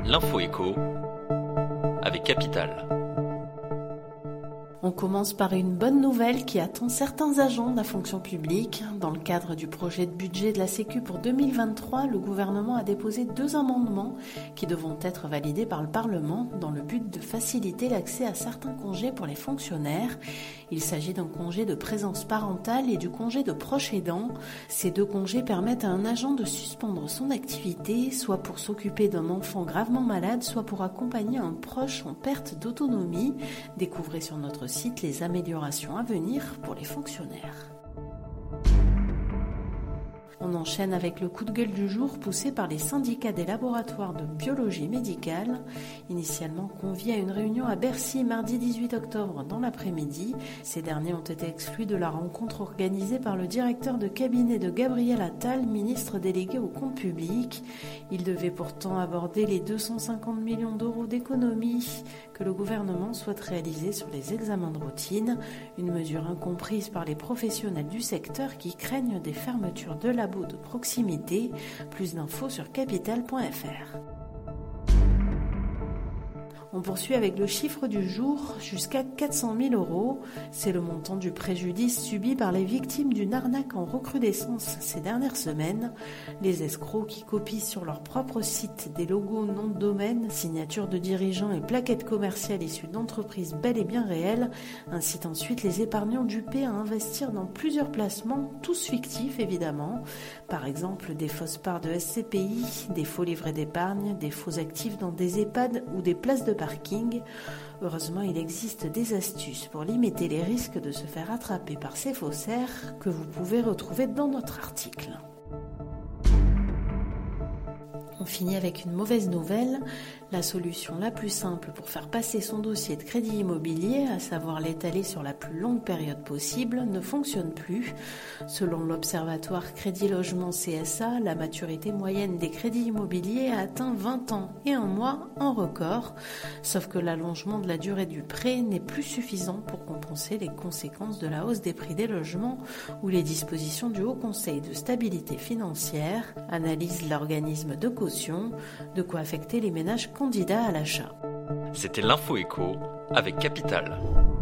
L'info écho avec Capital. On commence par une bonne nouvelle qui attend certains agents de la fonction publique. Dans le cadre du projet de budget de la Sécu pour 2023, le gouvernement a déposé 2 amendements qui devront être validés par le Parlement dans le but de faciliter l'accès à certains congés pour les fonctionnaires. Il s'agit d'un congé de présence parentale et du congé de proche aidant. Ces 2 congés permettent à un agent de suspendre son activité, soit pour s'occuper d'un enfant gravement malade, soit pour accompagner un proche en perte d'autonomie. Découvrez sur notre site les améliorations à venir pour les fonctionnaires. On enchaîne avec le coup de gueule du jour poussé par les syndicats des laboratoires de biologie médicale. Initialement conviés à une réunion à Bercy mardi 18 octobre dans l'après-midi, ces derniers ont été exclus de la rencontre organisée par le directeur de cabinet de Gabriel Attal, ministre délégué au compte public. Il devait pourtant aborder les 250 millions d'euros d'économies que le gouvernement souhaite réaliser sur les examens de routine, une mesure incomprise par les professionnels du secteur qui craignent des fermetures de labos de proximité. Plus d'infos sur capital.fr. On poursuit avec le chiffre du jour, jusqu'à 400 000 euros. C'est le montant du préjudice subi par les victimes d'une arnaque en recrudescence ces dernières semaines. Les escrocs qui copient sur leur propre site des logos, noms de domaine, signatures de dirigeants et plaquettes commerciales issues d'entreprises bel et bien réelles incitent ensuite les épargnants dupés à investir dans plusieurs placements, tous fictifs évidemment. Par exemple, des fausses parts de SCPI, des faux livrets d'épargne, des faux actifs dans des EHPAD ou des places de parking. Heureusement, il existe des astuces pour limiter les risques de se faire attraper par ces faussaires que vous pouvez retrouver dans notre article. On finit avec une mauvaise nouvelle. La solution la plus simple pour faire passer son dossier de crédit immobilier, à savoir l'étaler sur la plus longue période possible, ne fonctionne plus. Selon l'Observatoire Crédit Logement CSA, la maturité moyenne des crédits immobiliers a atteint 20 ans et 1 mois en record. Sauf que l'allongement de la durée du prêt n'est plus suffisant pour compenser les conséquences de la hausse des prix des logements ou les dispositions du Haut Conseil de stabilité financière, analyse l'organisme de caution, de quoi affecter les ménages candidats à l'achat. C'était l'info écho avec Capital.